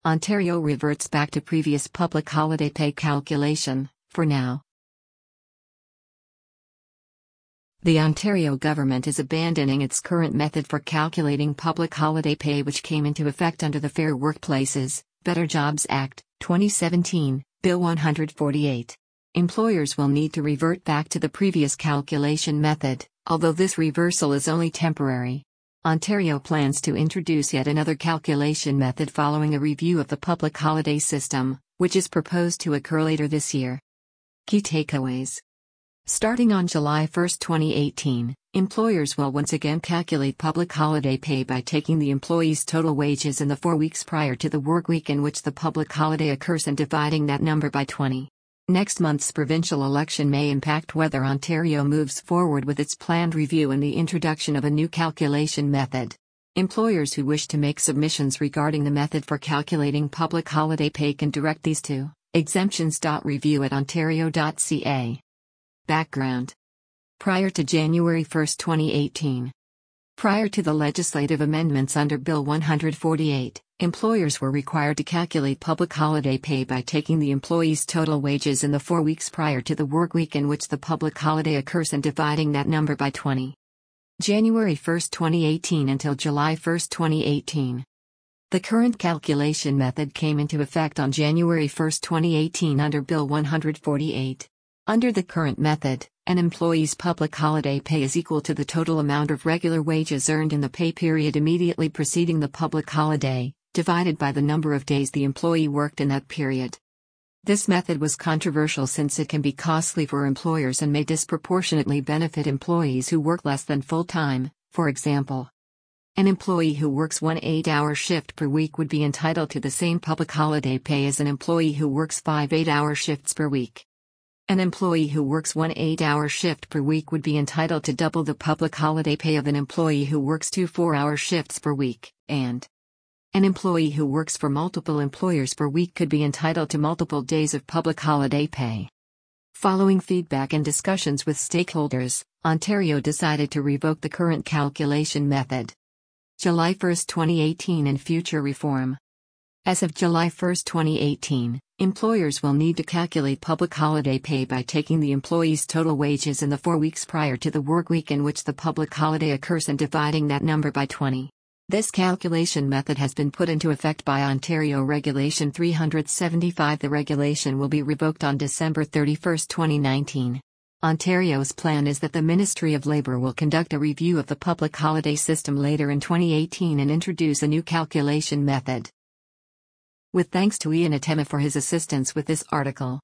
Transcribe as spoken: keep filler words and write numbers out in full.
Ontario reverts back to previous public holiday pay calculation, for now. The Ontario government is abandoning its current method for calculating public holiday pay, which came into effect under the Fair Workplaces, Better Jobs Act, twenty seventeen, Bill one forty-eight. Employers will need to revert back to the previous calculation method, although this reversal is only temporary. Ontario plans to introduce yet another calculation method following a review of the public holiday system, which is proposed to occur later this year. Key takeaways. Starting on July first, twenty eighteen, employers will once again calculate public holiday pay by taking the employee's total wages in the four weeks prior to the work week in which the public holiday occurs and dividing that number by twenty. Next month's provincial election may impact whether Ontario moves forward with its planned review and the introduction of a new calculation method. Employers who wish to make submissions regarding the method for calculating public holiday pay can direct these to exemptions dot review at ontario dot c a. Background. Prior to January first, twenty eighteen. Prior to the legislative amendments under Bill one forty-eight, employers were required to calculate public holiday pay by taking the employee's total wages in the four weeks prior to the work week in which the public holiday occurs and dividing that number by twenty. January first, twenty eighteen until July first, twenty eighteen. The current calculation method came into effect on January first, twenty eighteen under Bill one forty-eight. Under the current method, an employee's public holiday pay is equal to the total amount of regular wages earned in the pay period immediately preceding the public holiday, divided by the number of days the employee worked in that period. This method was controversial since it can be costly for employers and may disproportionately benefit employees who work less than full-time. For example, an employee who works one eight-hour shift per week would be entitled to the same public holiday pay as an employee who works five eight-hour shifts per week. An employee who works one eight-hour shift per week would be entitled to double the public holiday pay of an employee who works two four-hour shifts per week, and an employee who works for multiple employers per week could be entitled to multiple days of public holiday pay. Following feedback and discussions with stakeholders, Ontario decided to revoke the current calculation method. July first, twenty eighteen and future reform. As of July first, twenty eighteen, employers will need to calculate public holiday pay by taking the employee's total wages in the four weeks prior to the work week in which the public holiday occurs and dividing that number by twenty. This calculation method has been put into effect by Ontario Regulation three seventy-five. The regulation will be revoked on December thirty-first, twenty nineteen. Ontario's plan is that the Ministry of Labour will conduct a review of the public holiday system later in twenty eighteen and introduce a new calculation method. With thanks to Ian Atema for his assistance with this article.